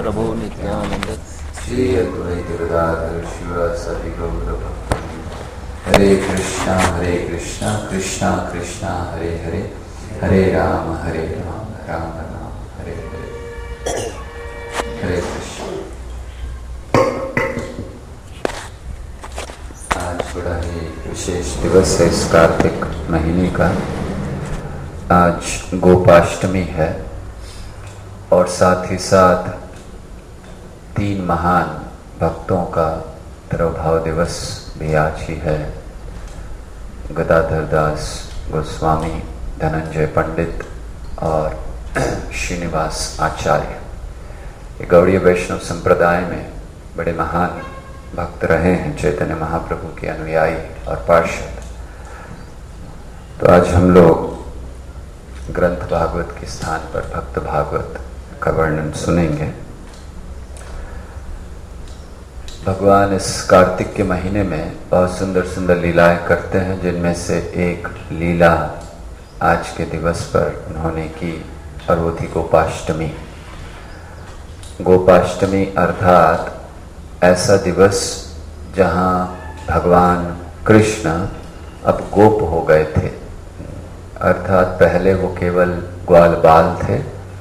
प्रभु नित्यानंद श्री अद्वैत गदाधर शिवासादि गौरभक्तवृंद। हरे कृष्णा कृष्णा कृष्णा हरे हरे, हरे राम राम राम हरे हरे। हरे कृष्ण। आज बड़ा ही विशेष दिवस है इस कार्तिक महीने का। आज गोपाष्टमी है और साथ ही साथ 3 महान भक्तों का तिरुभाव दिवस भी आज ही है। गदाधर दास गोस्वामी, धनंजय पंडित और श्रीनिवास आचार्य। ये गौड़ीय वैष्णव संप्रदाय में बड़े महान भक्त रहे हैं, चैतन्य महाप्रभु के अनुयायी और पार्षद। तो आज हम लोग ग्रंथ भागवत के स्थान पर भक्त भागवत का वर्णन सुनेंगे। भगवान इस कार्तिक के महीने में बहुत सुंदर सुंदर लीलाएं करते हैं, जिनमें से एक लीला आज के दिवस पर उन्होंने की और वो थी गोपाष्टमी। गोपाष्टमी अर्थात ऐसा दिवस जहाँ भगवान कृष्ण अब गोप हो गए थे। अर्थात पहले वो केवल ग्वाल बाल थे,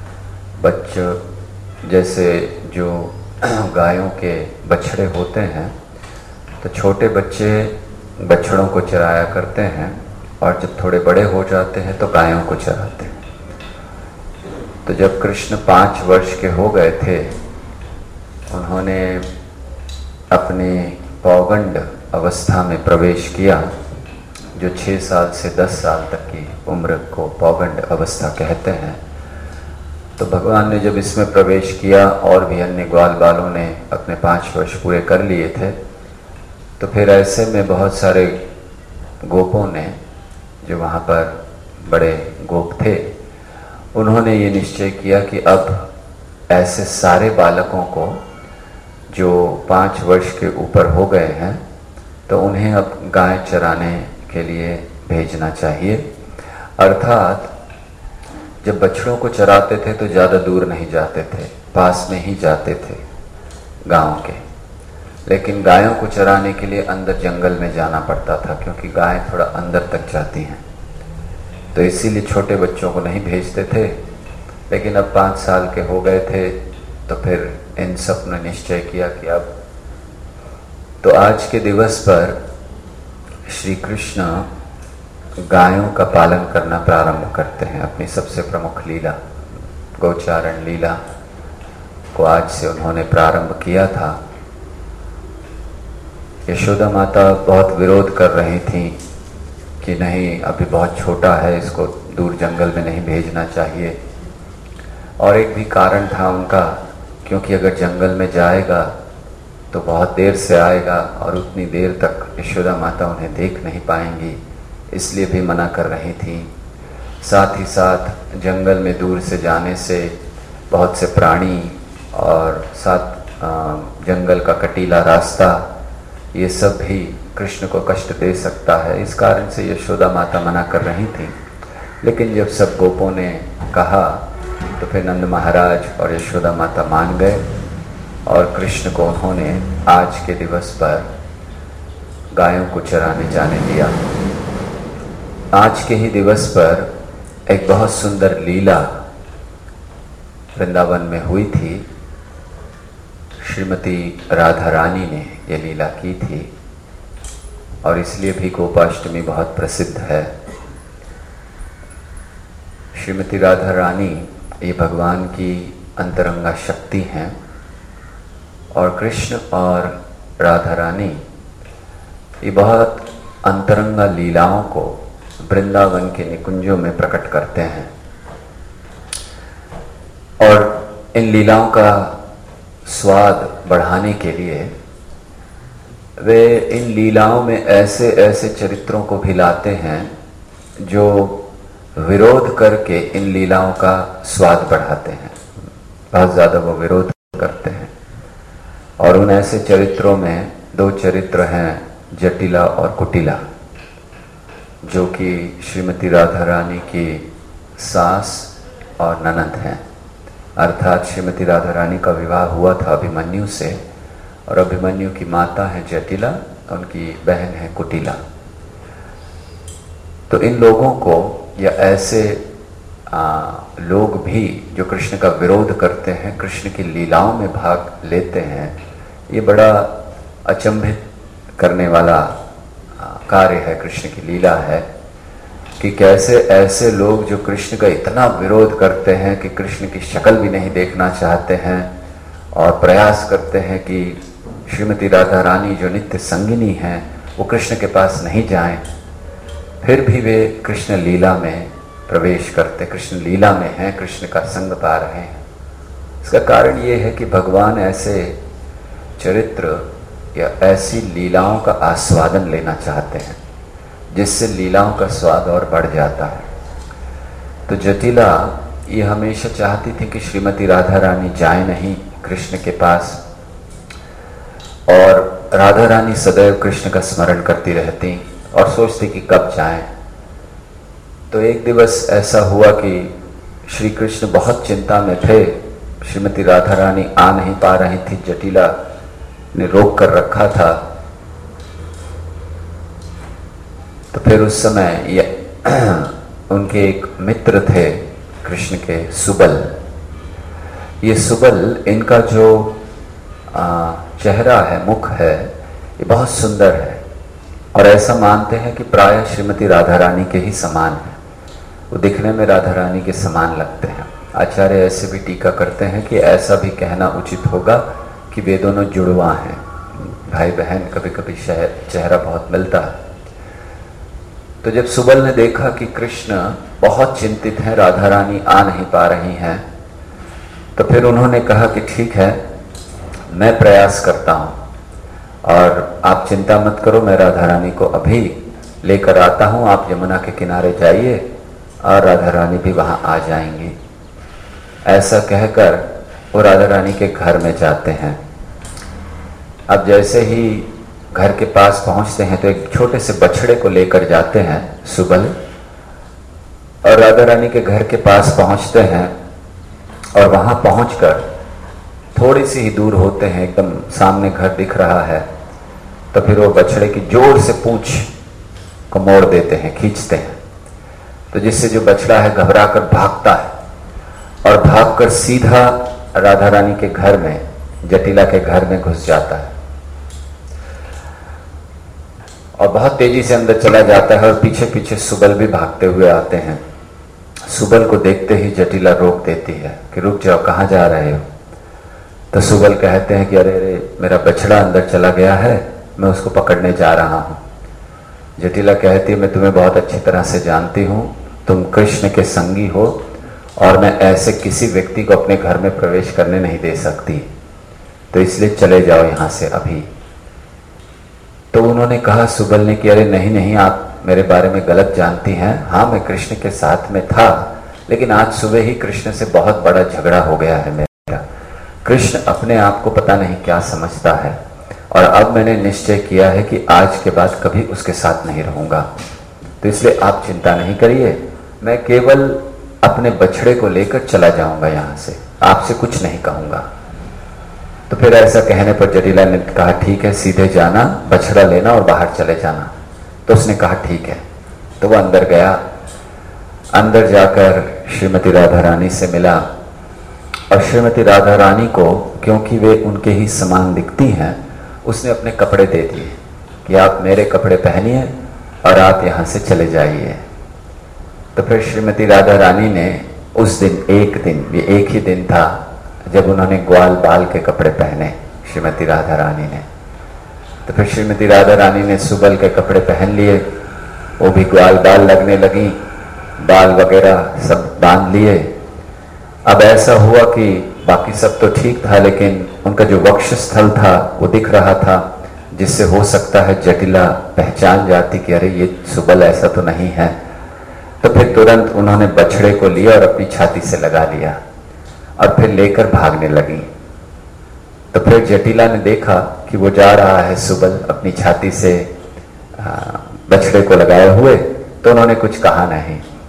बच्चों जैसे जो गायों के बछड़े होते हैं, तो छोटे बच्चे बछड़ों को चराया करते हैं और जब थोड़े बड़े हो जाते हैं तो गायों को चराते हैं। तो जब कृष्ण 5 वर्ष के हो गए थे, उन्होंने अपने पौगंड अवस्था में प्रवेश किया, जो 6 साल से 10 साल तक की उम्र को पौगंड अवस्था कहते हैं। तो भगवान ने जब इसमें प्रवेश किया और भी अन्य ग्वाल बालों ने अपने 5 वर्ष पूरे कर लिए थे, तो फिर ऐसे में बहुत सारे गोपों ने, जो वहाँ पर बड़े गोप थे, उन्होंने ये निश्चय किया कि अब ऐसे सारे बालकों को जो 5 वर्ष के ऊपर हो गए हैं, तो उन्हें अब गाय चराने के लिए भेजना चाहिए। अर्थात जब बछड़ों को चराते थे तो ज़्यादा दूर नहीं जाते थे, पास में ही जाते थे गांव के। लेकिन गायों को चराने के लिए अंदर जंगल में जाना पड़ता था, क्योंकि गायें थोड़ा अंदर तक जाती हैं। तो इसीलिए छोटे बच्चों को नहीं भेजते थे। लेकिन अब 5 साल के हो गए थे, तो फिर इन सब ने निश्चय किया कि अब तो आज के दिवस पर श्री कृष्ण गायों का पालन करना प्रारंभ करते हैं। अपनी सबसे प्रमुख लीला गौचारण लीला को आज से उन्होंने प्रारंभ किया था। यशोदा माता बहुत विरोध कर रही थी कि नहीं, अभी बहुत छोटा है, इसको दूर जंगल में नहीं भेजना चाहिए। और एक भी कारण था उनका, क्योंकि अगर जंगल में जाएगा तो बहुत देर से आएगा और उतनी देर तक यशोदा माता उन्हें देख नहीं पाएंगी, इसलिए भी मना कर रही थी। साथ ही साथ जंगल में दूर से जाने से बहुत से प्राणी और साथ जंगल का कटीला रास्ता, ये सब भी कृष्ण को कष्ट दे सकता है। इस कारण से यशोदा माता मना कर रही थी। लेकिन जब सब गोपों ने कहा तो फिर नंद महाराज और यशोदा माता मान गए और कृष्ण को उन्होंने आज के दिवस पर गायों को चराने जाने दिया। आज के ही दिवस पर एक बहुत सुंदर लीला वृंदावन में हुई थी। श्रीमती राधा रानी ने यह लीला की थी और इसलिए भी गोपाष्टमी बहुत प्रसिद्ध है। श्रीमती राधा रानी ये भगवान की अंतरंगा शक्ति हैं और कृष्ण और राधा रानी ये बहुत अंतरंगा लीलाओं को वृंदावन के निकुंजों में प्रकट करते हैं। और इन लीलाओं का स्वाद बढ़ाने के लिए वे इन लीलाओं में ऐसे ऐसे चरित्रों को भी लाते हैं जो विरोध करके इन लीलाओं का स्वाद बढ़ाते हैं। बहुत ज़्यादा वो विरोध करते हैं। और उन ऐसे चरित्रों में 2 चरित्र हैं, जटिला और कुटिला, जो कि श्रीमती राधा रानी की सास और ननद हैं। अर्थात श्रीमती राधा रानी का विवाह हुआ था अभिमन्यु से, और अभिमन्यु की माता है जटिला, उनकी बहन है कुटिला। तो इन लोगों को या ऐसे लोग भी जो कृष्ण का विरोध करते हैं, कृष्ण की लीलाओं में भाग लेते हैं, ये बड़ा अचंभित करने वाला कार्य है, कृष्ण की लीला है कि कैसे ऐसे लोग जो कृष्ण का इतना विरोध करते हैं कि कृष्ण की शक्ल भी नहीं देखना चाहते हैं और प्रयास करते हैं कि श्रीमती राधा रानी जो नित्य संगिनी हैं वो कृष्ण के पास नहीं जाएं, फिर भी वे कृष्ण लीला में प्रवेश करते, कृष्ण लीला में हैं, कृष्ण का संग पा रहे हैं। इसका कारण ये है कि भगवान ऐसे चरित्र या ऐसी लीलाओं का आस्वादन लेना चाहते हैं जिससे लीलाओं का स्वाद और बढ़ जाता है। तो जटिला ये हमेशा चाहती थी कि श्रीमती राधा रानी जाए नहीं कृष्ण के पास, और राधा रानी सदैव कृष्ण का स्मरण करती रहती और सोचती कि कब जाएं। तो एक दिवस ऐसा हुआ कि श्री कृष्ण बहुत चिंता में थे, श्रीमती राधा रानी आ नहीं पा रही थी, जटिला ने रोक कर रखा था। तो फिर उस समय ये उनके एक मित्र थे कृष्ण के, सुबल। ये सुबल, इनका जो चेहरा है, मुख है, ये बहुत सुंदर है और ऐसा मानते हैं कि प्रायः श्रीमती राधा रानी के ही समान है, वो दिखने में राधा रानी के समान लगते हैं। आचार्य ऐसे भी टीका करते हैं कि ऐसा भी कहना उचित होगा कि वे दोनों जुड़वा हैं, भाई बहन, कभी कभी चेहरा बहुत मिलता है। तो जब सुबल ने देखा कि कृष्ण बहुत चिंतित हैं, राधा रानी आ नहीं पा रही हैं, तो फिर उन्होंने कहा कि ठीक है, मैं प्रयास करता हूं और आप चिंता मत करो, मैं राधा रानी को अभी लेकर आता हूं, आप यमुना के किनारे जाइए और राधा रानी भी वहां आ जाएंगी। ऐसा कहकर वो राधा रानी के घर में जाते हैं। अब जैसे ही घर के पास पहुंचते हैं तो एक छोटे से बछड़े को लेकर जाते हैं सुबल, और राधा रानी के घर के पास पहुंचते हैं और वहां पहुंचकर थोड़ी सी ही दूर होते हैं, एकदम सामने घर दिख रहा है, तो फिर वो बछड़े की जोर से पूंछ को मोड़ देते हैं, खींचते हैं, तो जिससे जो बछड़ा है घबरा कर भागता है और भागकर सीधा राधा रानी के घर में, जटिला के घर में घुस जाता है और बहुत तेजी से अंदर चला जाता है और पीछे पीछे सुबल भी भागते हुए आते हैं। सुबल को देखते ही जटिला रोक देती है कि रुक जाओ, कहाँ जा रहे हो? तो सुबल कहते हैं कि अरे अरे, मेरा बछड़ा अंदर चला गया है, मैं उसको पकड़ने जा रहा हूँ। जटिला कहती है, मैं तुम्हें बहुत अच्छी तरह से जानती हूँ, तुम कृष्ण के संगी हो और मैं ऐसे किसी व्यक्ति को अपने घर में प्रवेश करने नहीं दे सकती, तो इसलिए चले जाओ यहाँ से अभी। तो उन्होंने कहा, सुबल ने, कि अरे नहीं नहीं, आप मेरे बारे में गलत जानती हैं। हाँ, मैं कृष्ण के साथ में था, लेकिन आज सुबह ही कृष्ण से बहुत बड़ा झगड़ा हो गया है मेरा। कृष्ण अपने आप को पता नहीं क्या समझता है और अब मैंने निश्चय किया है कि आज के बाद कभी उसके साथ नहीं रहूंगा, तो इसलिए आप चिंता नहीं करिए, मैं केवल अपने बछड़े को लेकर चला जाऊंगा यहाँ से, आपसे कुछ नहीं कहूंगा। तो फिर ऐसा कहने पर जटिला ने कहा, ठीक है, सीधे जाना, बछड़ा लेना और बाहर चले जाना। तो उसने कहा ठीक है। तो वो अंदर गया, अंदर जाकर श्रीमती राधा रानी से मिला और श्रीमती राधा रानी को, क्योंकि वे उनके ही समान दिखती हैं, उसने अपने कपड़े दे दिए कि आप मेरे कपड़े पहनिए और आप यहाँ से चले जाइए। तो फिर श्रीमती राधा रानी ने उस दिन, ये एक ही दिन था जब उन्होंने ग्वाल बाल के कपड़े पहने, श्रीमती राधा रानी ने। तो फिर श्रीमती राधा रानी ने सुबल के कपड़े पहन लिए, वो भी ग्वाल बाल लगने लगी, बाल वगैरह सब बांध लिए। अब ऐसा हुआ कि बाकी सब तो ठीक था, लेकिन उनका जो वक्षस्थल था वो दिख रहा था, जिससे हो सकता है जटिला पहचान जाती कि अरे ये सुबल ऐसा तो नहीं है। तो फिर तुरंत उन्होंने बछड़े को लिया और अपनी छाती से लगा लिया और फिर लेकर भागने लगी। तो फिर जटिला ने देखा कि वो जा रहा है सुबल अपनी छाती से बछड़े को लगाए हुए, तो उन्होंने कुछ कहा नहीं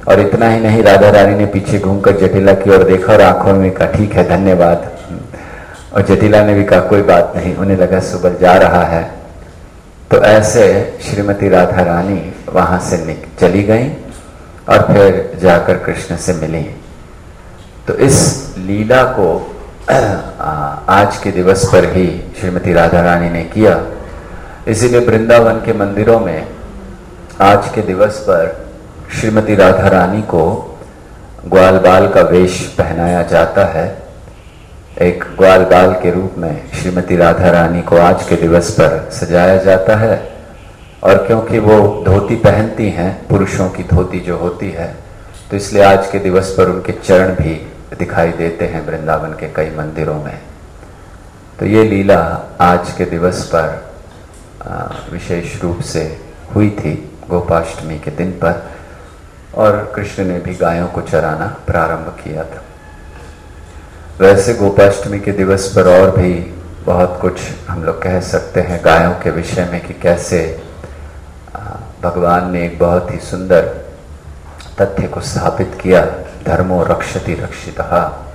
और इतना ही नहीं, राधा रानी ने पीछे घूमकर जटिला की ओर देखा और आंखों में कहा ठीक है धन्यवाद, और जटिला ने भी कहा कोई बात नहीं। उन्हें लगा सुबल जा रहा है। तो ऐसे श्रीमती राधा रानी वहां से चली गई और फिर जाकर कृष्ण से मिली। तो इस लीला को आज के दिवस पर ही श्रीमती राधा रानी ने किया। इसीलिए वृंदावन के मंदिरों में आज के दिवस पर श्रीमती राधा रानी को ग्वाल बाल का वेश पहनाया जाता है। एक ग्वाल बाल के रूप में श्रीमती राधा रानी को आज के दिवस पर सजाया जाता है। और क्योंकि वो धोती पहनती हैं, पुरुषों की धोती जो होती है, तो इसलिए आज के दिवस पर उनके चरण भी दिखाई देते हैं वृंदावन के कई मंदिरों में। तो ये लीला आज के दिवस पर विशेष रूप से हुई थी गोपाष्टमी के दिन पर, और कृष्ण ने भी गायों को चराना प्रारंभ किया था। वैसे गोपाष्टमी के दिवस पर और भी बहुत कुछ हम लोग कह सकते हैं गायों के विषय में कि कैसे भगवान ने एक बहुत ही सुंदर तथ्य को स्थापित किया, धर्मो रक्षति रक्षितः।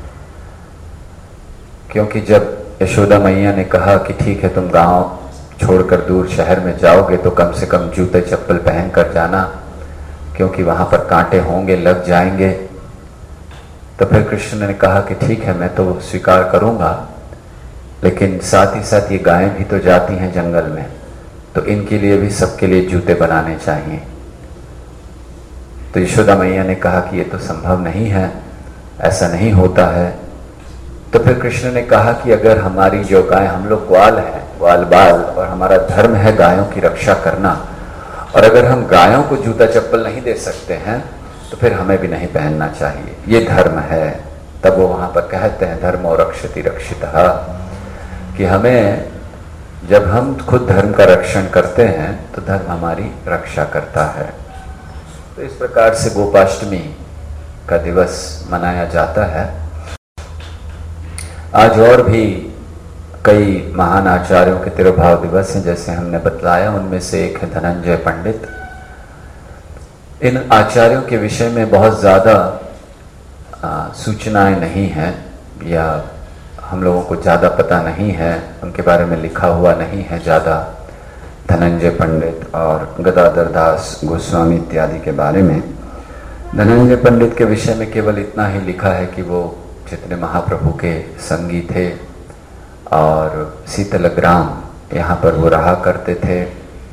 क्योंकि जब यशोदा मैया ने कहा कि ठीक है तुम गांव छोड़कर दूर शहर में जाओगे तो कम से कम जूते चप्पल पहन कर जाना, क्योंकि वहां पर कांटे होंगे, लग जाएंगे। तो फिर कृष्ण ने कहा कि ठीक है मैं तो स्वीकार करूंगा, लेकिन साथ ही साथ ये गायें भी तो जाती हैं जंगल में, तो इनके लिए भी सबके लिए जूते बनाने चाहिए। तो यशोदा मैया ने कहा कि ये तो संभव नहीं है, ऐसा नहीं होता है। तो फिर कृष्ण ने कहा कि अगर हमारी जो गाय, हम लोग ग्वाल हैं, ग्वाल बाल, और हमारा धर्म है गायों की रक्षा करना, और अगर हम गायों को जूता चप्पल नहीं दे सकते हैं तो फिर हमें भी नहीं पहनना चाहिए, ये धर्म है। तब वो वहां पर कहते हैं धर्मो रक्षति रक्षितः, कि हमें जब हम खुद धर्म का रक्षण करते हैं तो धर्म हमारी रक्षा करता है। तो इस प्रकार से गोपाष्टमी का दिवस मनाया जाता है। आज और भी कई महान आचार्यों के तिरुभाव दिवस हैं, जैसे हमने बतलाया। उनमें से एक है धनंजय पंडित। इन आचार्यों के विषय में बहुत ज़्यादा सूचनाएं नहीं हैं, या हम लोगों को ज़्यादा पता नहीं है, उनके बारे में लिखा हुआ नहीं है ज़्यादा। धनंजय पंडित और गदाधर दास गोस्वामी इत्यादि के बारे में। धनंजय पंडित के विषय में केवल इतना ही लिखा है कि वो चैतन्य महाप्रभु के संगी थे और शीतलग्राम यहाँ पर वो रहा करते थे।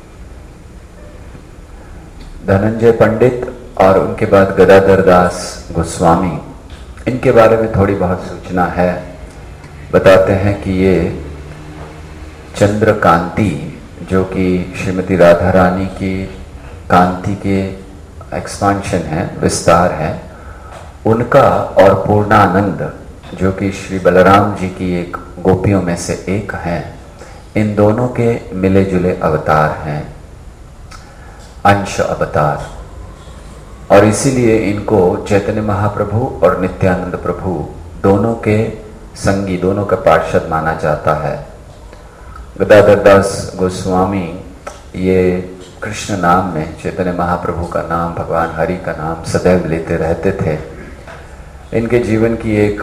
धनंजय पंडित और उनके बाद गदाधर दास गोस्वामी, इनके बारे में थोड़ी बहुत सूचना है। बताते हैं कि ये चंद्रकांति, जो कि श्रीमती राधा रानी की कांति के एक्सपांशन है, विस्तार है, उनका, और पूर्णानंद जो कि श्री बलराम जी की एक गोपियों में से एक हैं, इन दोनों के मिले जुले अवतार हैं, अंश अवतार। और इसीलिए इनको चैतन्य महाप्रभु और नित्यानंद प्रभु दोनों के संगी, दोनों का पार्षद माना जाता है। गदाधर दास गोस्वामी ये कृष्ण नाम में चैतन्य महाप्रभु का नाम, भगवान हरि का नाम सदैव लेते रहते थे। इनके जीवन की एक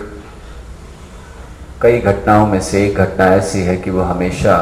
कई घटनाओं में से एक घटना ऐसी है कि वो हमेशा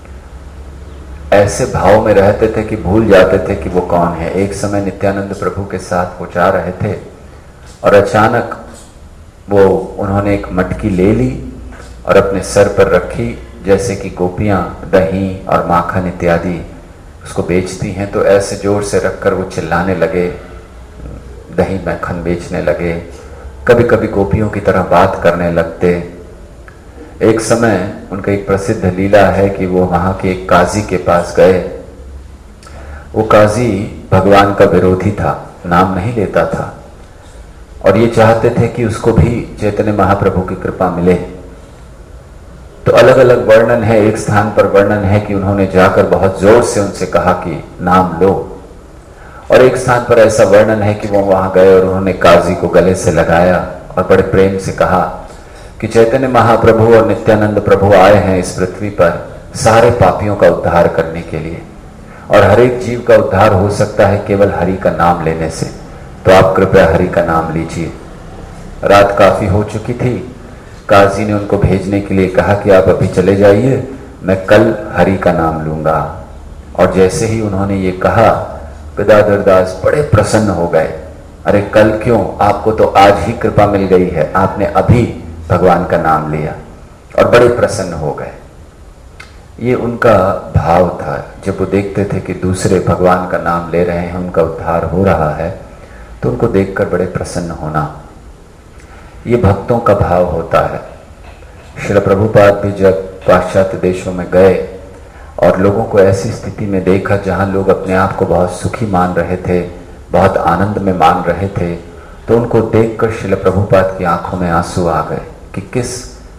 ऐसे भाव में रहते थे कि भूल जाते थे कि वो कौन है। एक समय नित्यानंद प्रभु के साथ वो जा रहे थे और अचानक वो उन्होंने एक मटकी ले ली और अपने सर पर रखी, जैसे कि गोपियां दही और माखन इत्यादि उसको बेचती हैं। तो ऐसे जोर से रखकर वो चिल्लाने लगे, दही माखन बेचने लगे, कभी कभी गोपियों की तरह बात करने लगते। एक समय उनका एक प्रसिद्ध लीला है कि वो वहाँ के एक काजी के पास गए। वो काजी भगवान का विरोधी था, नाम नहीं लेता था, और ये चाहते थे कि उसको भी चैतन्य महाप्रभु की कृपा मिले। तो अलग अलग वर्णन है। एक स्थान पर वर्णन है कि उन्होंने जाकर बहुत जोर से उनसे कहा कि नाम लो, और एक स्थान पर ऐसा वर्णन है कि वो वहां गए और उन्होंने काजी को गले से लगाया और बड़े प्रेम से कहा कि चैतन्य महाप्रभु और नित्यानंद प्रभु आए हैं इस पृथ्वी पर सारे पापियों का उद्धार करने के लिए, और हर एक जीव का उद्धार हो सकता है केवल हरि का नाम लेने से। तो आप कृपया हरि का नाम लीजिए। रात काफ़ी हो चुकी थी। काजी ने उनको भेजने के लिए कहा कि आप अभी चले जाइए, मैं कल हरि का नाम लूँगा। और जैसे ही उन्होंने ये कहा, गदाधर दास बड़े प्रसन्न हो गए। अरे कल क्यों, आपको तो आज ही कृपा मिल गई है, आपने अभी भगवान का नाम लिया। और बड़े प्रसन्न हो गए। ये उनका भाव था। जब वो देखते थे कि दूसरे भगवान का नाम ले रहे हैं, उनका उद्धार हो रहा है, तो उनको देखकर बड़े प्रसन्न होना, ये भक्तों का भाव होता है। श्रील प्रभुपाद भी जब पाश्चात्य देशों में गए और लोगों को ऐसी स्थिति में देखा जहाँ लोग अपने आप को बहुत सुखी मान रहे थे, बहुत आनंद में मान रहे थे, तो उनको देखकर श्रील प्रभुपाद की आंखों में आंसू आ गए कि किस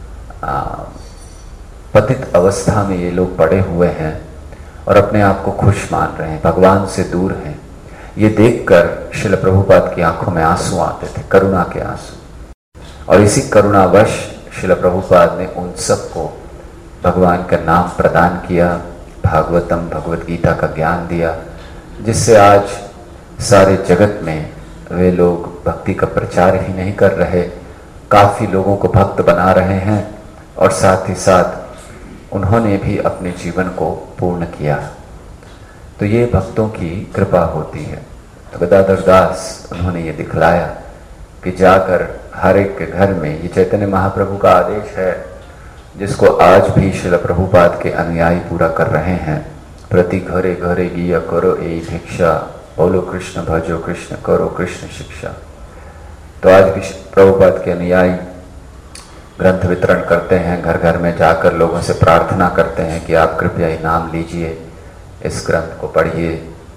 पतित अवस्था में ये लोग पड़े हुए हैं और अपने आप को खुश मान रहे हैं, भगवान से दूर हैं। ये देखकर श्रील प्रभुपाद की आंखों में आंसू आते थे, करुणा के आंसू। और इसी करुणावश श्रील प्रभुपाद ने उन सबको भगवान का नाम प्रदान किया, भागवतम भगवत गीता का ज्ञान दिया, जिससे आज सारे जगत में वे लोग भक्ति का प्रचार ही नहीं कर रहे, काफ़ी लोगों को भक्त बना रहे हैं और साथ ही साथ उन्होंने भी अपने जीवन को पूर्ण किया। तो ये भक्तों की कृपा होती है। तो गदाधर दास उन्होंने ये दिखलाया कि जाकर हर एक के घर में, ये चैतन्य महाप्रभु का आदेश है जिसको आज भी श्रील प्रभुपाद के अनुयायी पूरा कर रहे हैं। प्रति घरे घरे गिया करो ए भिक्षा, बोलो कृष्ण भजो कृष्ण करो कृष्ण शिक्षा। तो आज भी प्रभुपाद के अनुयायी ग्रंथ वितरण करते हैं, घर घर में जाकर लोगों से प्रार्थना करते हैं कि आप कृपया ये नाम लीजिए, इस ग्रंथ को पढ़िए।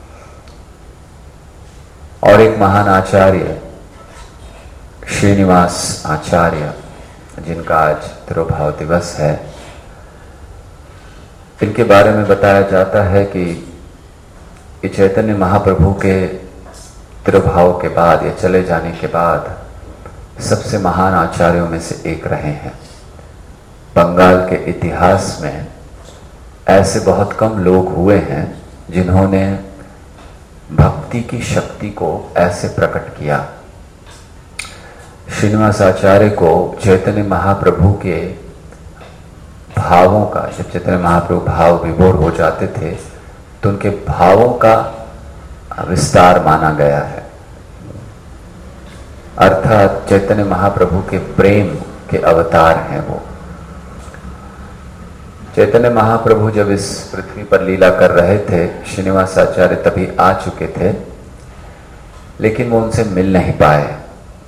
और एक महान आचार्य श्रीनिवास आचार्य, जिनका आज तिरुभाव दिवस है, इनके बारे में बताया जाता है कि ये चैतन्य महाप्रभु के तिरुभाव के बाद या चले जाने के बाद सबसे महान आचार्यों में से एक रहे हैं। बंगाल के इतिहास में ऐसे बहुत कम लोग हुए हैं जिन्होंने भक्ति की शक्ति को ऐसे प्रकट किया। श्रीनिवास आचार्य को चैतन्य महाप्रभु के भावों का, जब चैतन्य महाप्रभु भाव विभोर हो जाते थे तो उनके भावों का विस्तार माना गया है। अर्थात चैतन्य महाप्रभु के प्रेम के अवतार हैं वो। चैतन्य महाप्रभु जब इस पृथ्वी पर लीला कर रहे थे, श्रीनिवास आचार्य तभी आ चुके थे, लेकिन वो उनसे मिल नहीं पाए।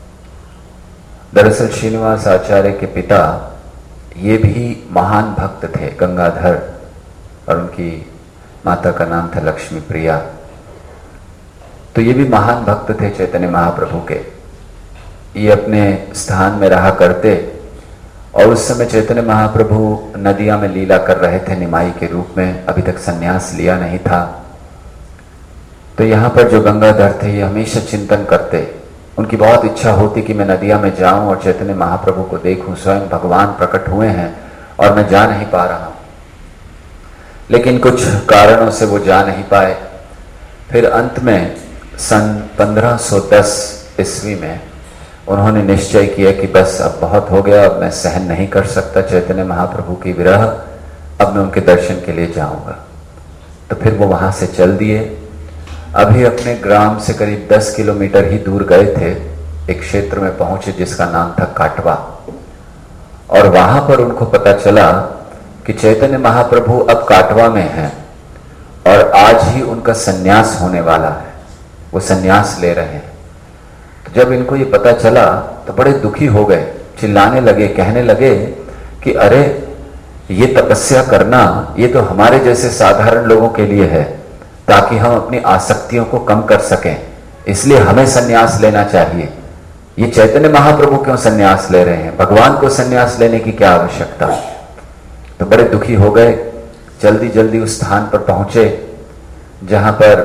दरअसल श्रीनिवास आचार्य के पिता ये भी महान भक्त थे, गंगाधर, और उनकी माता का नाम था लक्ष्मी प्रिया। तो ये भी महान भक्त थे चैतन्य महाप्रभु के। ये अपने स्थान में रहा करते और उस समय चैतन्य महाप्रभु नदिया में लीला कर रहे थे निमाई के रूप में, अभी तक संन्यास लिया नहीं था। तो यहाँ पर जो गंगाधर थे ये हमेशा चिंतन करते, उनकी बहुत इच्छा होती कि मैं नदिया में जाऊं और चैतन्य महाप्रभु को देखूं, स्वयं भगवान प्रकट हुए हैं और मैं जा नहीं पा रहा हूं। लेकिन कुछ कारणों से वो जा नहीं पाए। फिर अंत में सन 1510 ईस्वी में उन्होंने निश्चय किया कि बस अब बहुत हो गया, अब मैं सहन नहीं कर सकता चैतन्य महाप्रभु की विरह, अब मैं उनके दर्शन के लिए जाऊंगा। तो फिर वो वहां से चल दिए। अभी अपने ग्राम से करीब 10 किलोमीटर ही दूर गए थे, एक क्षेत्र में पहुंचे जिसका नाम था काटवा, और वहां पर उनको पता चला कि चैतन्य महाप्रभु अब काटवा में हैं और आज ही उनका सन्यास होने वाला है, वो सन्यास ले रहे हैं। तो जब इनको ये पता चला तो बड़े दुखी हो गए, चिल्लाने लगे, कहने लगे कि अरे ये तपस्या करना ये तो हमारे जैसे साधारण लोगों के लिए है, ताकि हम अपनी आसक्तियों को कम कर सकें, इसलिए हमें सन्यास लेना चाहिए। ये चैतन्य महाप्रभु क्यों सन्यास ले रहे हैं, भगवान को सन्यास लेने की क्या आवश्यकता। तो बड़े दुखी हो गए, जल्दी जल्दी उस स्थान पर पहुंचे जहां पर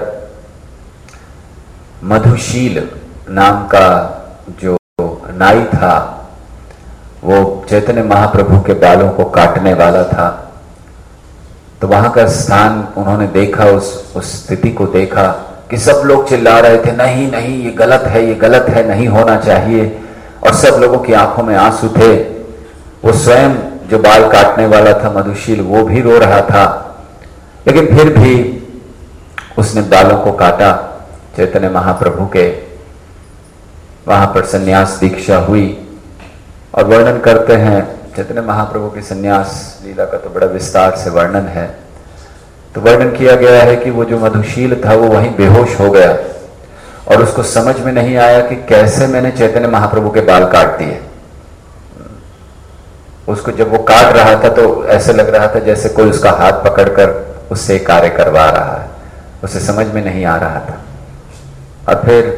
मधुशील नाम का जो नाई था वो चैतन्य महाप्रभु के बालों को काटने वाला था। तो वहां का स्थान उन्होंने देखा, उस स्थिति को देखा कि सब लोग चिल्ला रहे थे, नहीं नहीं ये गलत है, ये गलत है, नहीं होना चाहिए, और सब लोगों की आंखों में आंसू थे। वो स्वयं जो बाल काटने वाला था मधुशील, वो भी रो रहा था, लेकिन फिर भी उसने बालों को काटा। चैतन्य महाप्रभु के वहां पर संन्यास दीक्षा हुई, और वर्णन करते हैं चैतन्य महाप्रभु की संन्यास लीला का तो बड़ा विस्तार से वर्णन है। तो वर्णन किया गया है कि वो जो मधुशील था वो वहीं बेहोश हो गया, और उसको समझ में नहीं आया कि कैसे मैंने चैतन्य महाप्रभु के बाल काट दिए। उसको जब वो काट रहा था तो ऐसे लग रहा था जैसे कोई उसका हाथ पकड़कर उससे कार्य करवा रहा है, उसे समझ में नहीं आ रहा था। और फिर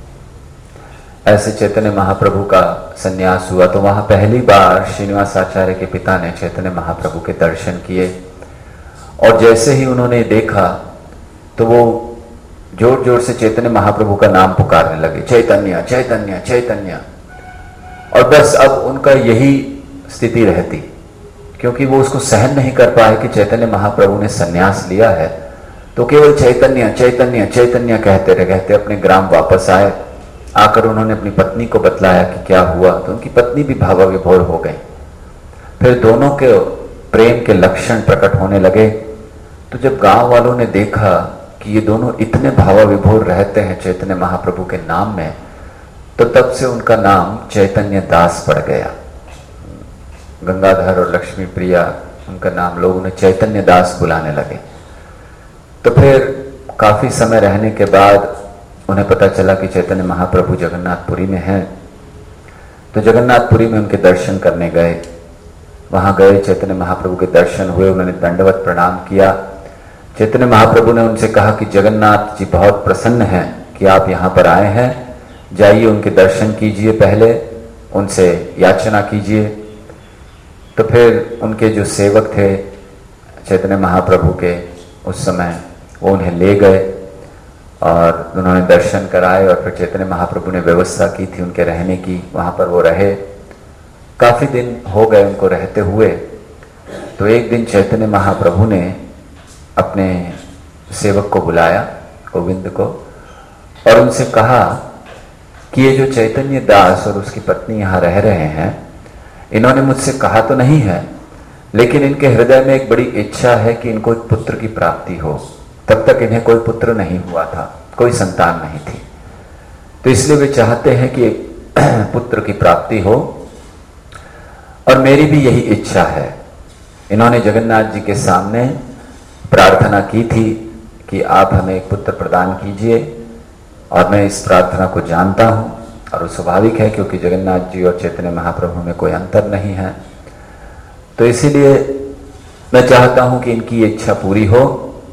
ऐसे चैतन्य महाप्रभु का संन्यास हुआ, तो वहां पहली बार श्रीनिवास आचार्य के पिता ने चैतन्य महाप्रभु के दर्शन किए, और जैसे ही उन्होंने देखा तो वो जोर जोर से चैतन्य महाप्रभु का नाम पुकारने लगे, चैतन्य चैतन्य चैतन्य। और बस अब उनका यही स्थिति रहती, क्योंकि वो उसको सहन नहीं कर पाए कि चैतन्य महाप्रभु ने संन्यास लिया है, तो केवल चैतन्य चैतन्य चैतन्य कहते रहे। कहते अपने ग्राम वापस आए, आकर उन्होंने अपनी पत्नी को बतलाया कि क्या हुआ, तो उनकी पत्नी भी भावाविभोर हो गई। फिर दोनों के प्रेम के लक्षण प्रकट होने लगे। तो जब गांव वालों ने देखा कि ये दोनों इतने भावाविभोर रहते हैं चैतन्य महाप्रभु के नाम में, तो तब से उनका नाम चैतन्य दास पड़ गया। गंगाधर और लक्ष्मी प्रिया, उनका नाम लोग उन्हें चैतन्य दास बुलाने लगे। तो फिर काफी समय रहने के बाद उन्हें पता चला कि चैतन्य महाप्रभु जगन्नाथपुरी में हैं, तो जगन्नाथपुरी में उनके दर्शन करने गए। वहां गए, चैतन्य महाप्रभु के दर्शन हुए, उन्होंने दंडवत प्रणाम किया। चैतन्य महाप्रभु ने उनसे कहा कि जगन्नाथ जी बहुत प्रसन्न हैं कि आप यहाँ पर आए हैं, जाइए उनके दर्शन कीजिए, पहले उनसे याचना कीजिए। तो फिर उनके जो सेवक थे चैतन्य महाप्रभु के उस समय, वो उन्हें ले गए और उन्होंने दर्शन कराए, और फिर चैतन्य महाप्रभु ने व्यवस्था की थी उनके रहने की, वहाँ पर वो रहे। काफ़ी दिन हो गए उनको रहते हुए। तो एक दिन चैतन्य महाप्रभु ने अपने सेवक को बुलाया, गोविंद को, और उनसे कहा कि ये जो चैतन्य दास और उसकी पत्नी यहाँ रह रहे हैं, इन्होंने मुझसे कहा तो नहीं है, लेकिन इनके हृदय में एक बड़ी इच्छा है कि इनको एक पुत्र की प्राप्ति हो। तब तक इन्हें कोई पुत्र नहीं हुआ था, कोई संतान नहीं थी, तो इसलिए वे चाहते हैं कि एक पुत्र की प्राप्ति हो, और मेरी भी यही इच्छा है। इन्होंने जगन्नाथ जी के सामने प्रार्थना की थी कि आप हमें एक पुत्र प्रदान कीजिए, और मैं इस प्रार्थना को जानता हूँ, और वो स्वाभाविक है क्योंकि जगन्नाथ जी और चैतन्य महाप्रभु में कोई अंतर नहीं है। तो इसीलिए मैं चाहता हूँ कि इनकी ये इच्छा पूरी हो।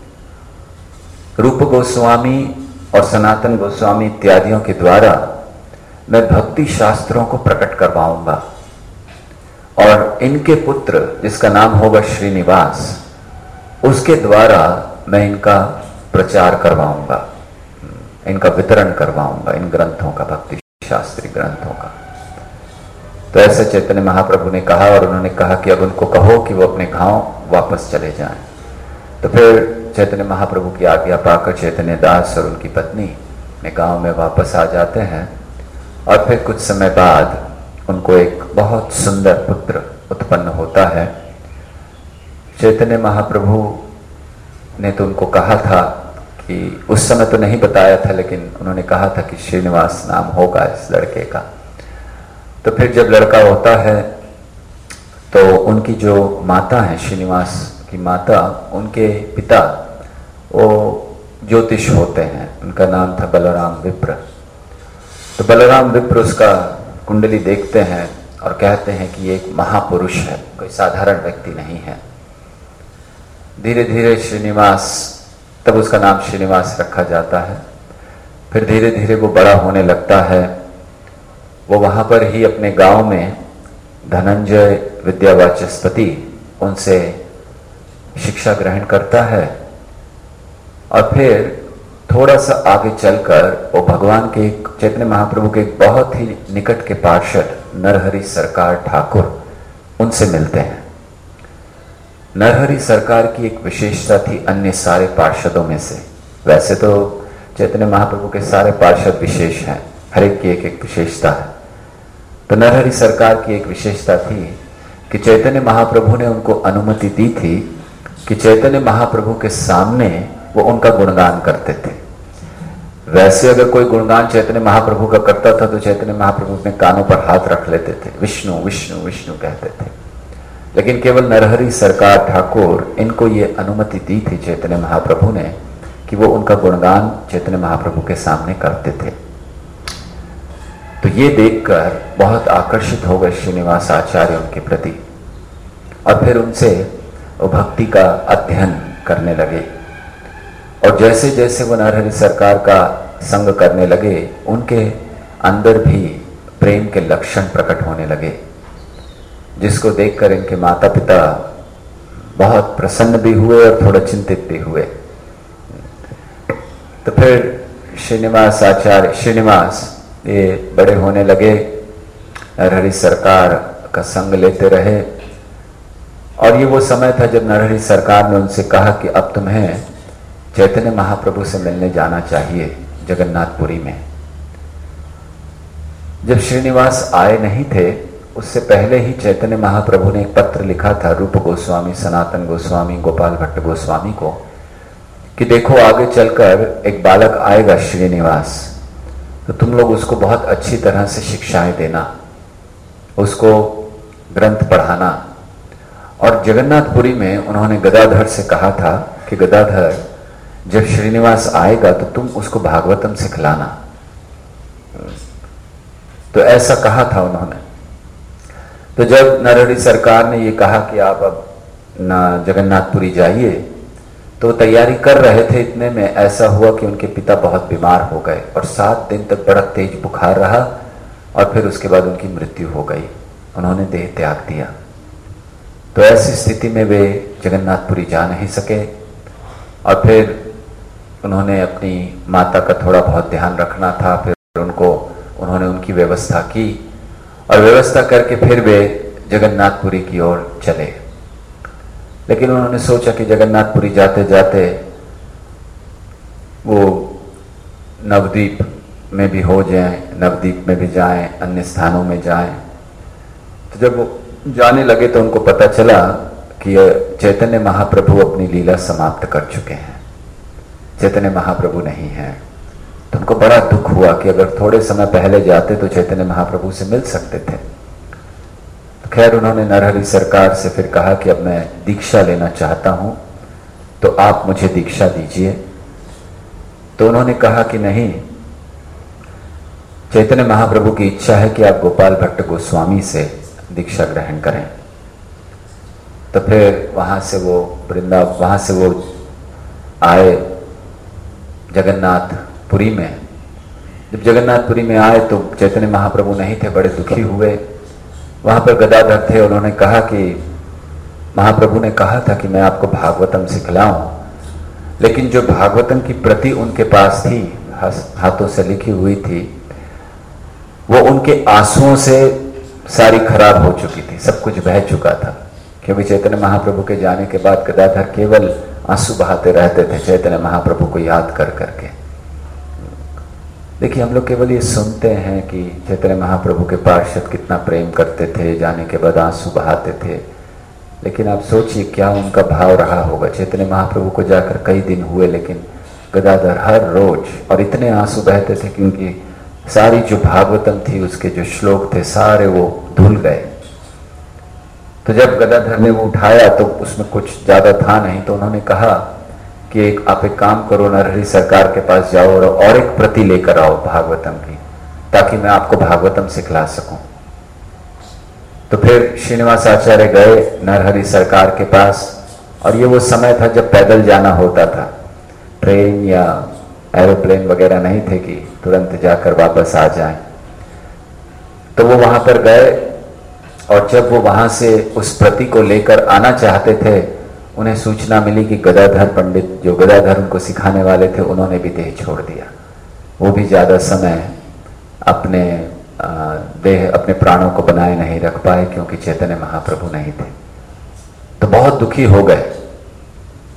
रूप गोस्वामी और सनातन गोस्वामी इत्यादियों के द्वारा मैं भक्ति शास्त्रों को प्रकट करवाऊंगा, और इनके पुत्र जिसका नाम होगा श्रीनिवास, उसके द्वारा मैं इनका प्रचार करवाऊंगा, इनका वितरण करवाऊंगा, इन ग्रंथों का, भक्ति शास्त्री ग्रंथों का। तो ऐसे चैतन्य महाप्रभु ने कहा, और उन्होंने कहा कि अब उनको कहो कि वो अपने गांव वापस चले जाएं। तो फिर चैतन्य महाप्रभु की आज्ञा पाकर चैतन्य दास और उनकी पत्नी अपने गांव में वापस आ जाते हैं, और फिर कुछ समय बाद उनको एक बहुत सुंदर पुत्र उत्पन्न होता है। चैतन्य महाप्रभु ने तो उनको कहा था कि उस समय तो नहीं बताया था, लेकिन उन्होंने कहा था कि श्रीनिवास नाम होगा इस लड़के का। तो फिर जब लड़का होता है तो उनकी जो माता है, श्रीनिवास की माता, उनके पिता वो ज्योतिष होते हैं, उनका नाम था बलराम विप्र। तो बलराम विप्र उसका कुंडली देखते हैं और कहते हैं कि ये एक महापुरुष है, कोई साधारण व्यक्ति नहीं है। धीरे धीरे श्रीनिवास, तब उसका नाम श्रीनिवास रखा जाता है। फिर धीरे धीरे वो बड़ा होने लगता है। वो वहाँ पर ही अपने गांव में धनंजय विद्यावाचस्पति, उनसे शिक्षा ग्रहण करता है, और फिर थोड़ा सा आगे चलकर वो भगवान के, चैतन्य महाप्रभु के एक बहुत ही निकट के पार्षद नरहरि सरकार ठाकुर, उनसे मिलते हैं। नरहरि सरकार की एक विशेषता थी अन्य सारे पार्षदों में से। वैसे तो चैतन्य महाप्रभु के सारे पार्षद विशेष हैं, हर एक की एक एक विशेषता है। तो नरहरि सरकार की एक विशेषता थी कि चैतन्य महाप्रभु ने उनको अनुमति दी थी कि चैतन्य महाप्रभु के सामने वो उनका गुणगान करते थे। वैसे अगर कोई गुणगान चैतन्य महाप्रभु का करता था तो चैतन्य महाप्रभु अपने कानों पर हाथ रख लेते थे, विष्णु विष्णु विष्णु कहते थे। लेकिन केवल नरहरि सरकार ठाकुर, इनको ये अनुमति दी थी चैतन्य महाप्रभु ने कि वो उनका गुणगान चैतन्य महाप्रभु के सामने करते थे। तो ये देखकर बहुत आकर्षित हो गए श्रीनिवास आचार्य उनके प्रति, और फिर उनसे वो भक्ति का अध्ययन करने लगे। और जैसे जैसे वो नरहरि सरकार का संग करने लगे, उनके अंदर भी प्रेम के लक्षण प्रकट होने लगे, जिसको देखकर इनके माता पिता बहुत प्रसन्न भी हुए और थोड़ा चिंतित भी हुए। तो फिर श्रीनिवास ये बड़े होने लगे, नरहरि सरकार का संग लेते रहे। और ये वो समय था जब नरहरि सरकार ने उनसे कहा कि अब तुम्हें चैतन्य महाप्रभु से मिलने जाना चाहिए जगन्नाथपुरी में। जब श्रीनिवास आए नहीं थे, उससे पहले ही चैतन्य महाप्रभु ने एक पत्र लिखा था रूप गोस्वामी, सनातन गोस्वामी, गोपाल भट्ट गोस्वामी को कि देखो आगे चलकर एक बालक आएगा श्रीनिवास, तो तुम लोग उसको बहुत अच्छी तरह से शिक्षाएं देना, उसको ग्रंथ पढ़ाना। और जगन्नाथपुरी में उन्होंने गदाधर से कहा था कि गदाधर, जब श्रीनिवास आएगा तो तुम उसको भागवतम सिखलाना। तो ऐसा कहा था उन्होंने। तो जब नरहरि सरकार ने ये कहा कि आप अब न जगन्नाथपुरी जाइए, तो तैयारी कर रहे थे, इतने में ऐसा हुआ कि उनके पिता बहुत बीमार हो गए और 7 दिन तक बड़ा तेज बुखार रहा, और फिर उसके बाद उनकी मृत्यु हो गई, उन्होंने देह त्याग दिया। तो ऐसी स्थिति में वे जगन्नाथपुरी जा नहीं सके, और फिर उन्होंने अपनी माता का थोड़ा बहुत ध्यान रखना था। फिर उन्होंने उनकी व्यवस्था की, और व्यवस्था करके फिर वे जगन्नाथपुरी की ओर चले। लेकिन उन्होंने सोचा कि जगन्नाथपुरी जाते जाते वो नवद्वीप में भी हो जाएं, नवद्वीप में भी जाएं, अन्य स्थानों में जाएं। तो जब वो जाने लगे तो उनको पता चला कि चैतन्य महाप्रभु अपनी लीला समाप्त कर चुके हैं, चैतन्य महाप्रभु नहीं हैं। तो उनको बड़ा दुख हुआ कि अगर थोड़े समय पहले जाते तो चैतन्य महाप्रभु से मिल सकते थे। तो खैर उन्होंने नरहरि सरकार से फिर कहा कि अब मैं दीक्षा लेना चाहता हूं, तो आप मुझे दीक्षा दीजिए। तो उन्होंने कहा कि नहीं, चैतन्य महाप्रभु की इच्छा है कि आप गोपाल भट्ट गोस्वामी से दीक्षा ग्रहण करें। तो फिर वहां से वो आए जगन्नाथपुरी में। जब जगन्नाथपुरी में आए तो चैतन्य महाप्रभु नहीं थे, बड़े दुखी हुए। वहां पर गदाधर थे, उन्होंने कहा कि महाप्रभु ने कहा था कि मैं आपको भागवतम सिखलाऊं, लेकिन जो भागवतम की प्रति उनके पास थी, हाथों से लिखी हुई थी, वो उनके आंसुओं से सारी खराब हो चुकी थी, सब कुछ बह चुका था। क्योंकि चैतन्य महाप्रभु के जाने के बाद गदाधर केवल आंसू बहाते रहते थे चैतन्य महाप्रभु को याद कर करके। देखिए, हम लोग केवल ये सुनते हैं कि चैतन्य महाप्रभु के पार्षद कितना प्रेम करते थे, जाने के बाद आंसू बहाते थे, लेकिन आप सोचिए क्या उनका भाव रहा होगा। चैतन्य महाप्रभु को जाकर कई दिन हुए, लेकिन गदाधर हर रोज और इतने आंसू बहते थे कि उनकी सारी जो भागवतम थी, उसके जो श्लोक थे, सारे वो धुल गए। तो जब गदाधर ने वो उठाया तो उसमें कुछ ज्यादा था नहीं, तो उन्होंने कहा कि आप एक काम करो, नरहरि सरकार के पास जाओ और एक प्रति लेकर आओ भागवतम की, ताकि मैं आपको भागवतम सिखला सकूं। तो फिर श्रीनिवास आचार्य गए नरहरि सरकार के पास, और ये वो समय था जब पैदल जाना होता था, ट्रेन या एरोप्लेन वगैरह नहीं थे कि तुरंत जाकर वापस आ जाएं। तो वो वहां पर गए, और जब वो वहां से उस प्रति को लेकर आना चाहते थे, उन्हें सूचना मिली कि गदाधर पंडित, जो गदाधर उनको सिखाने वाले थे, उन्होंने भी देह छोड़ दिया। वो भी ज्यादा समय अपने अपने प्राणों को बनाए नहीं रख पाए, क्योंकि चैतन्य महाप्रभु नहीं थे। तो बहुत दुखी हो गए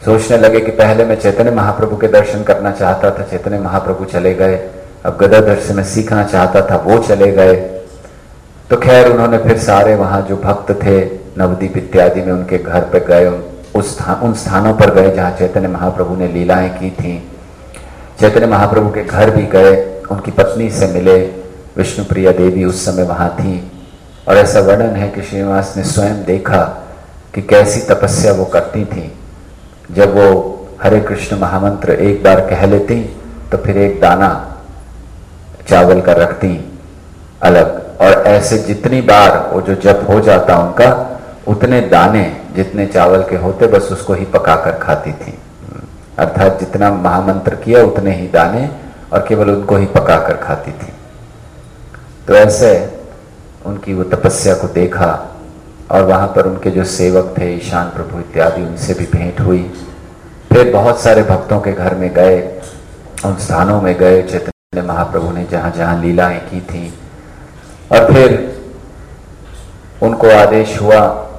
सोचने लगे कि पहले मैं चैतन्य महाप्रभु के दर्शन करना चाहता था, चैतन्य महाप्रभु चले गए। अब गदाधर से मैं सीखना चाहता था, वो चले गए। तो खैर उन्होंने फिर सारे वहाँ जो भक्त थे नवदीप इत्यादि में, उनके घर पे गए, उन स्थानों पर गए जहाँ चैतन्य महाप्रभु ने लीलाएं की थी। चैतन्य महाप्रभु के घर भी गए, उनकी पत्नी से मिले। विष्णुप्रिया देवी उस समय वहाँ थी और ऐसा वर्णन है कि श्रीनिवास ने स्वयं देखा कि कैसी तपस्या वो करती थी। जब वो हरे कृष्ण महामंत्र एक बार कह लेती तो फिर एक दाना चावल का रखती अलग, और ऐसे जितनी बार वो जो जप हो जाता उनका, उतने दाने जितने चावल के होते बस उसको ही पकाकर खाती थी। अर्थात जितना महामंत्र किया उतने ही दाने, और केवल उनको ही पकाकर खाती थी। तो ऐसे उनकी वो तपस्या को देखा, और वहाँ पर उनके जो सेवक थे ईशान प्रभु इत्यादि, उनसे भी भेंट हुई। फिर बहुत सारे भक्तों के घर में गए, उन स्थानों में गए चैतन्य महाप्रभु ने जहाँ जहाँ लीलाएं की थी। और फिर उनको आदेश हुआ,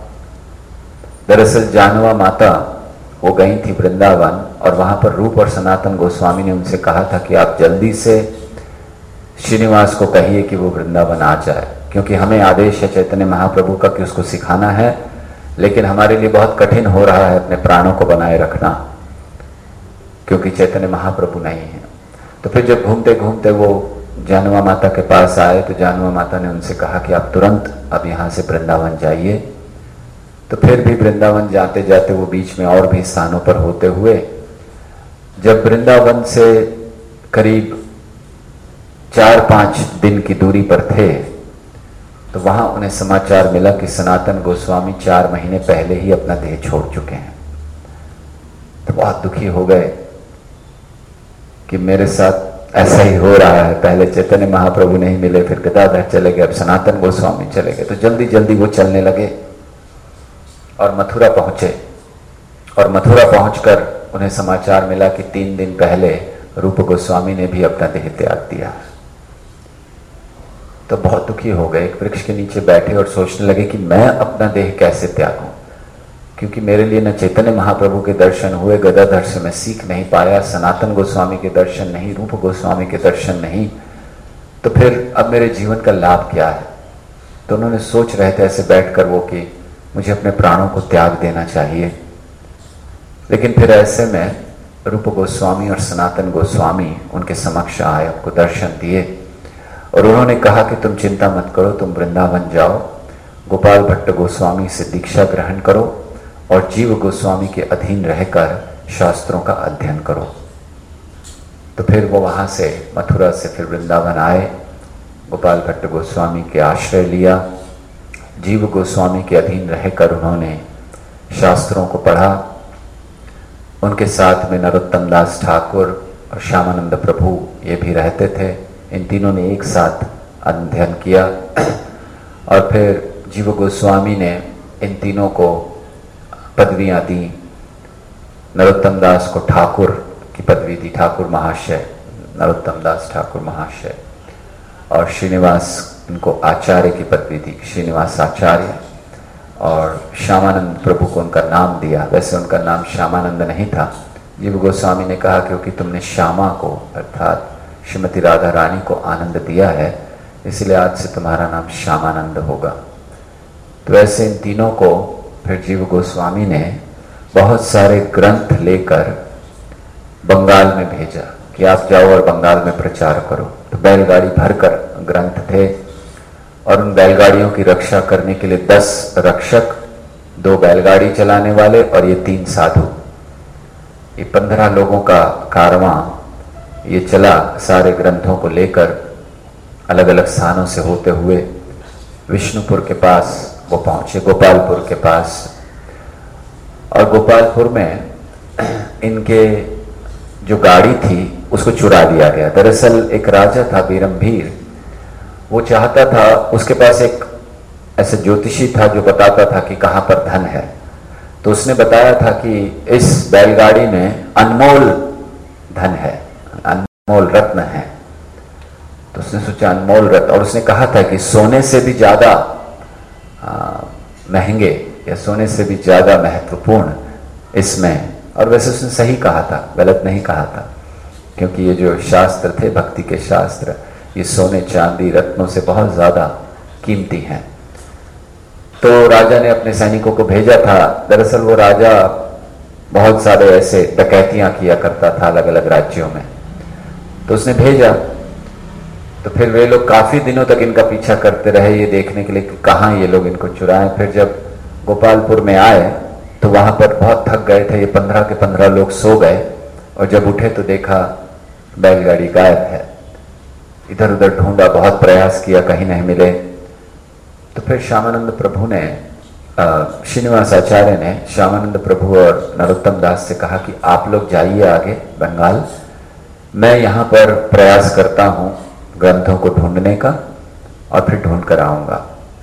दरअसल जानवा माता वो गई थी वृंदावन, और वहाँ पर रूप और सनातन गोस्वामी ने उनसे कहा था कि आप जल्दी से श्रीनिवास को कहिए कि वो वृंदावन आ जाए, क्योंकि हमें आदेश है चैतन्य महाप्रभु का कि उसको सिखाना है, लेकिन हमारे लिए बहुत कठिन हो रहा है अपने प्राणों को बनाए रखना, क्योंकि चैतन्य महाप्रभु नहीं है। तो फिर जब घूमते घूमते वो जानवा माता के पास आए तो जानवा माता ने उनसे कहा कि आप तुरंत अब यहाँ से वृंदावन जाइए। तो फिर भी वृंदावन जाते जाते वो बीच में और भी स्थानों पर होते हुए, जब वृंदावन से करीब 4-5 दिन की दूरी पर थे तो वहां उन्हें समाचार मिला कि सनातन गोस्वामी 4 महीने पहले ही अपना देह छोड़ चुके हैं। तो बहुत दुखी हो गए कि मेरे साथ ऐसा ही हो रहा है, पहले चैतन्य महाप्रभु नहीं मिले, फिर गदाधर चले गए, अब सनातन गोस्वामी चले गए। तो जल्दी जल्दी वो चलने लगे और मथुरा पहुंचे, और मथुरा पहुंचकर उन्हें समाचार मिला कि 3 दिन पहले रूप गोस्वामी ने भी अपना देह त्याग दिया। तो बहुत दुखी हो गए, एक वृक्ष के नीचे बैठे और सोचने लगे कि मैं अपना देह कैसे त्यागूं, क्योंकि मेरे लिए न चैतन्य महाप्रभु के दर्शन हुए, गदाधर से मैं सीख नहीं पाया, सनातन गोस्वामी के दर्शन नहीं, रूप गोस्वामी के दर्शन नहीं, तो फिर अब मेरे जीवन का लाभ क्या है। तो उन्होंने सोच रहे थे ऐसे बैठकर वो कि मुझे अपने प्राणों को त्याग देना चाहिए। लेकिन फिर ऐसे में रूप गोस्वामी और सनातन गोस्वामी उनके समक्ष आए, उनको दर्शन दिए, और उन्होंने कहा कि तुम चिंता मत करो, तुम वृंदावन जाओ, गोपाल भट्ट गोस्वामी से दीक्षा ग्रहण करो और जीव गोस्वामी के अधीन रहकर शास्त्रों का अध्ययन करो। तो फिर वो वहाँ से मथुरा से फिर वृंदावन आए, गोपाल भट्ट गोस्वामी के आश्रय लिया, जीव गोस्वामी के अधीन रहकर उन्होंने शास्त्रों को पढ़ा। उनके साथ में नरोत्तम दास ठाकुर और श्यामानंद प्रभु ये भी रहते थे। इन तीनों ने एक साथ अध्ययन किया, और फिर जीव गोस्वामी ने इन तीनों को पदवियां दी। नरोत्तम दास को ठाकुर की पदवी दी, ठाकुर महाशय, नरोत्तम दास ठाकुर महाशय, और श्रीनिवास इनको आचार्य की पदवी दी, श्रीनिवास आचार्य। और श्यामानंद प्रभु को उनका नाम दिया, वैसे उनका नाम श्यामानंद नहीं था। जीव गोस्वामी ने कहा क्योंकि तुमने श्यामा को अर्थात श्रीमती राधा रानी को आनंद दिया है, इसलिए आज से तुम्हारा नाम श्यामानंद होगा। तो ऐसे इन तीनों को फिर जीव गोस्वामी ने बहुत सारे ग्रंथ लेकर बंगाल में भेजा कि आप जाओ और बंगाल में प्रचार करो। तो बैलगाड़ी भरकर ग्रंथ थे, और उन बैलगाड़ियों की रक्षा करने के लिए 10 रक्षक, 2 बैलगाड़ी चलाने वाले और ये 3 साधु, ये 15 लोगों का कारवां ये चला सारे ग्रंथों को लेकर अलग अलग स्थानों से होते हुए विष्णुपुर के पास वो पहुंचे, गोपालपुर के पास। और गोपालपुर में इनके जो गाड़ी थी उसको चुरा दिया गया। दरअसल एक राजा था बीरमभीर, वो चाहता था, उसके पास एक ऐसा ज्योतिषी था जो बताता था कि कहाँ पर धन है। तो उसने बताया था कि इस बैलगाड़ी में अनमोल धन है, अनमोल रत्न है। तो उसने सोचा अनमोल रत्न, और उसने कहा था कि सोने से भी ज्यादा महंगे या सोने से भी ज्यादा महत्वपूर्ण इसमें और वैसे उसने सही कहा था, गलत नहीं कहा था, क्योंकि ये जो शास्त्र थे, भक्ति के शास्त्र, ये सोने चांदी रत्नों से बहुत ज़्यादा कीमती हैं। तो राजा ने अपने सैनिकों को भेजा था। दरअसल वो राजा बहुत सारे ऐसे डकैतियां किया करता था अलग अलग राज्यों में, तो उसने भेजा। तो फिर वे लोग काफ़ी दिनों तक इनका पीछा करते रहे ये देखने के लिए कि कहाँ ये लोग इनको चुराएं। फिर जब गोपालपुर में आए तो वहाँ पर बहुत थक गए थे, ये 15 के 15 लोग सो गए, और जब उठे तो देखा बैलगाड़ी गायब है। इधर उधर ढूंढा, बहुत प्रयास किया, कहीं नहीं मिले। तो फिर श्यामानंद प्रभु ने, श्रीनिवास आचार्य ने श्यामानंद प्रभु और नरोत्तम दास से कहा कि आप लोग जाइए आगे बंगाल, मैं यहाँ पर प्रयास करता हूँ ग्रंथों को ढूंढने का और फिर ढूंढ कर आऊँगा।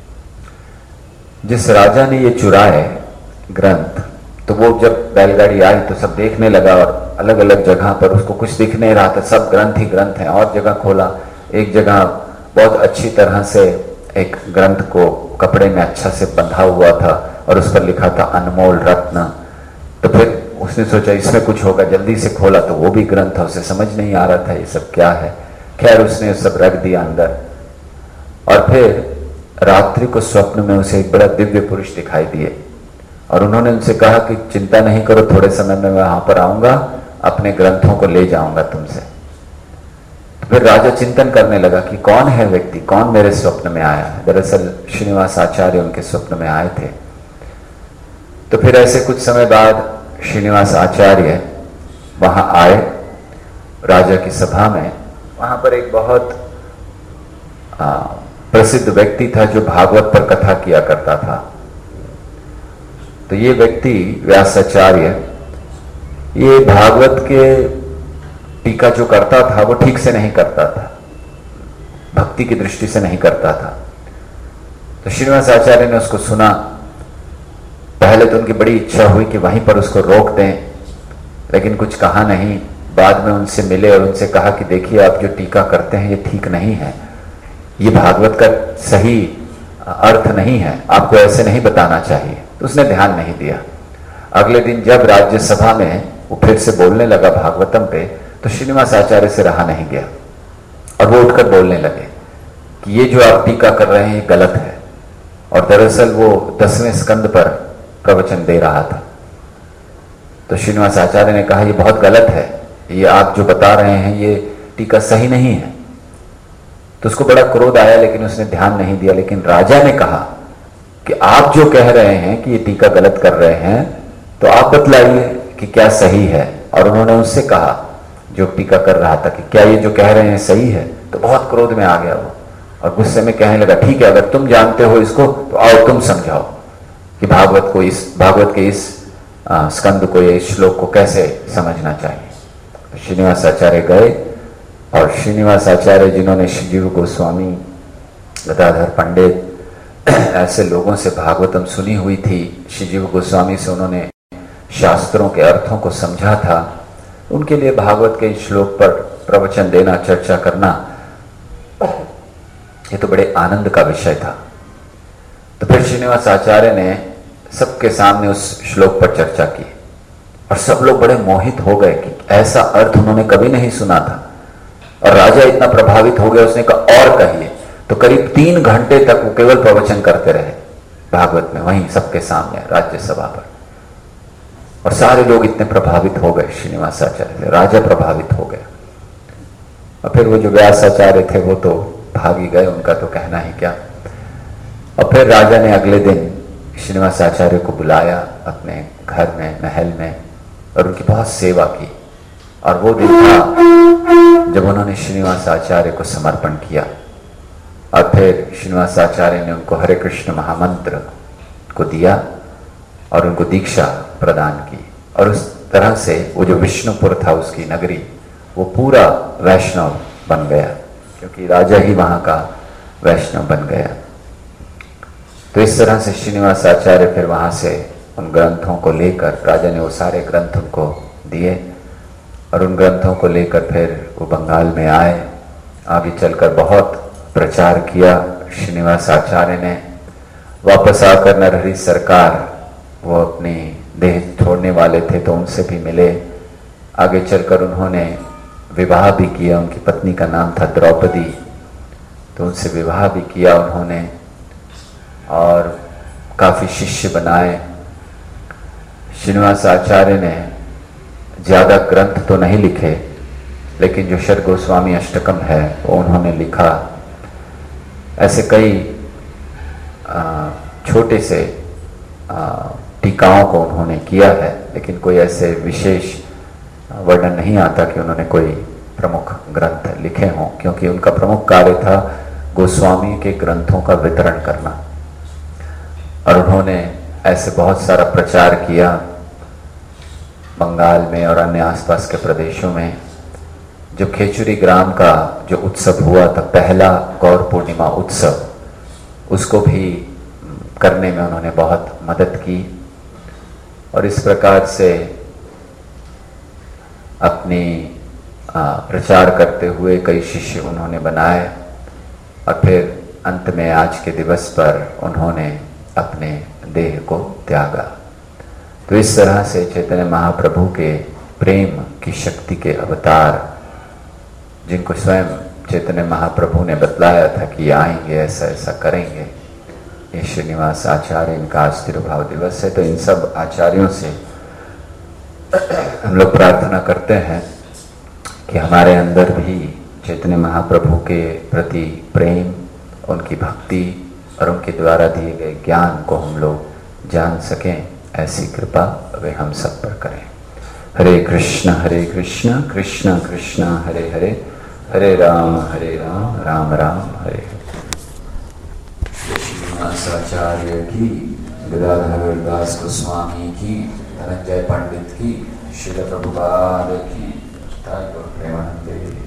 जिस राजा ने ये चुराए ग्रंथ, तो वो जब बैलगाड़ी आई तो सब देखने लगा, और अलग अलग जगह पर उसको कुछ दिख नहीं रहा था, सब ग्रंथ ही ग्रंथ हैं। और जगह खोला, एक जगह बहुत अच्छी तरह से एक ग्रंथ को कपड़े में अच्छा से बंधा हुआ था और उस पर लिखा था अनमोल रत्न। तो फिर उसने सोचा इसमें कुछ होगा, जल्दी से खोला तो वो भी ग्रंथ था, उसे समझ नहीं आ रहा था ये सब क्या है। खैर उसने सब रख दिया अंदर, और फिर रात्रि को स्वप्न में उसे एक बड़ा दिव्य पुरुष दिखाई दिए, और उन्होंने उनसे कहा कि चिंता नहीं करो, थोड़े समय में मैं वहां पर आऊंगा, अपने ग्रंथों को ले जाऊंगा तुमसे। तो फिर राजा चिंतन करने लगा कि कौन है व्यक्ति, कौन मेरे स्वप्न में आया है। दरअसल श्रीनिवास आचार्य उनके स्वप्न में आए थे। तो फिर ऐसे कुछ समय बाद श्रीनिवास आचार्य वहां आए राजा की सभा में। वहां पर एक बहुत प्रसिद्ध व्यक्ति था जो भागवत पर कथा किया करता था। तो ये व्यक्ति व्यासाचार्य, ये भागवत के टीका जो करता था वो ठीक से नहीं करता था, भक्ति की दृष्टि से नहीं करता था। तो श्रीनिवास आचार्य ने उसको सुना। पहले तो उनकी बड़ी इच्छा हुई कि वहीं पर उसको रोक दें, लेकिन कुछ कहा नहीं। बाद में उनसे मिले और उनसे कहा कि देखिए आप जो टीका करते हैं ये ठीक नहीं है, ये भागवत का सही अर्थ नहीं है, आपको ऐसे नहीं बताना चाहिए। तो उसने ध्यान नहीं दिया। अगले दिन जब राज्यसभा में वो फिर से बोलने लगा भागवतम पे, तो श्रीनिवास आचार्य से रहा नहीं गया और वो उठकर बोलने लगे कि ये जो आप टीका कर रहे हैं ये गलत है। और दरअसल वो 10वें स्कंद पर प्रवचन दे रहा था। तो श्रीनिवास आचार्य ने कहा ये बहुत गलत है, ये आप जो बता रहे हैं ये टीका सही नहीं है। तो उसको बड़ा क्रोध आया, लेकिन उसने ध्यान नहीं दिया। लेकिन राजा ने कहा कि आप जो कह रहे हैं कि ये टीका गलत कर रहे हैं, तो आप बतलाइए कि क्या सही है। और उन्होंने उससे कहा जो टीका कर रहा था कि क्या ये जो कह रहे हैं सही है। तो बहुत क्रोध में आ गया वो, और गुस्से में कहने लगा ठीक है, अगर तुम जानते हो इसको तो आओ तुम समझाओ कि भागवत के इस स्कंद को, ये श्लोक को कैसे समझना चाहिए। श्रीनिवास आचार्य गए, और श्रीनिवास आचार्य जिन्होंने श्रीजीव गोस्वामी, गदाधर पंडित ऐसे लोगों से भागवतम सुनी हुई थी, श्रीजीव गोस्वामी से उन्होंने शास्त्रों के अर्थों को समझा था, उनके लिए भागवत के श्लोक पर प्रवचन देना, चर्चा करना, ये तो बड़े आनंद का विषय था। तो फिर श्रीनिवास आचार्य ने सबके सामने उस श्लोक पर चर्चा की, और सब लोग बड़े मोहित हो गए कि ऐसा अर्थ उन्होंने कभी नहीं सुना था। और राजा इतना प्रभावित हो गया, उसने कहा और कहिए। तो करीब 3 घंटे तक वो केवल प्रवचन करते रहे भागवत में, वहीं सबके सामने राज्यसभा पर। और सारे लोग इतने प्रभावित हो गए श्रीनिवास आचार्य से, राजा प्रभावित हो गया। और फिर वो जो व्यासाचार्य थे वो तो भाग ही गए, उनका तो कहना ही क्या। और फिर राजा ने अगले दिन श्रीनिवास आचार्य को बुलाया अपने घर में, महल में, और उनकी बहुत सेवा की। और वो दिन था जब उन्होंने श्रीनिवास आचार्य को समर्पण किया। और फिर श्रीनिवास आचार्य ने उनको हरे कृष्ण महामंत्र को दिया और उनको दीक्षा प्रदान की। और उस तरह से वो जो विष्णुपुर था उसकी नगरी, वो पूरा वैष्णव बन गया, क्योंकि राजा ही वहाँ का वैष्णव बन गया। तो इस तरह से श्रीनिवास आचार्य फिर वहाँ से उन ग्रंथों को लेकर, राजा ने वो सारे ग्रंथ उनको दिए, और उन ग्रंथों को लेकर फिर वो बंगाल में आए। आगे चलकर बहुत प्रचार किया श्रीनिवास आचार्य ने। वापस आकर नरहरि सरकार वो अपनी देह छोड़ने वाले थे तो उनसे भी मिले। आगे चलकर उन्होंने विवाह भी किया, उनकी पत्नी का नाम था द्रौपदी, तो उनसे विवाह भी किया उन्होंने और काफ़ी शिष्य बनाए। श्रीनिवास आचार्य ने ज़्यादा ग्रंथ तो नहीं लिखे, लेकिन जो शर गोस्वामी अष्टकम है वो उन्होंने लिखा। ऐसे कई छोटे से टीकाओं को उन्होंने किया है, लेकिन कोई ऐसे विशेष वर्णन नहीं आता कि उन्होंने कोई प्रमुख ग्रंथ लिखे हों, क्योंकि उनका प्रमुख कार्य था गोस्वामी के ग्रंथों का वितरण करना। और उन्होंने ऐसे बहुत सारा प्रचार किया बंगाल में और अन्य आसपास के प्रदेशों में। जो खेचुरी ग्राम का जो उत्सव हुआ था, पहला गौर पूर्णिमा उत्सव, उसको भी करने में उन्होंने बहुत मदद की। और इस प्रकार से अपनी प्रचार करते हुए कई शिष्य उन्होंने बनाए और फिर अंत में आज के दिवस पर उन्होंने अपने देह को त्यागा। तो इस तरह से चैतन्य महाप्रभु के प्रेम की शक्ति के अवतार, जिनको स्वयं चैतन्य महाप्रभु ने बतलाया था कि आएंगे, ऐसा ऐसा करेंगे, ये श्रीनिवास आचार्य, इनका आज तिरुभाव दिवस है। तो इन सब आचार्यों से हम लोग प्रार्थना करते हैं कि हमारे अंदर भी चैतन्य महाप्रभु के प्रति प्रेम, उनकी भक्ति और उनके द्वारा दिए गए ज्ञान को हम लोग जान सकें, ऐसी कृपा वे हम सब पर करें। हरे कृष्ण कृष्ण कृष्ण हरे हरे, हरे राम राम राम हरे हरे। श्रीनिवास आचार्य की, गदाधर दास गोस्वामी की, धनंजय पंडित की, श्रील प्रभुपाद की, प्रेमानंद।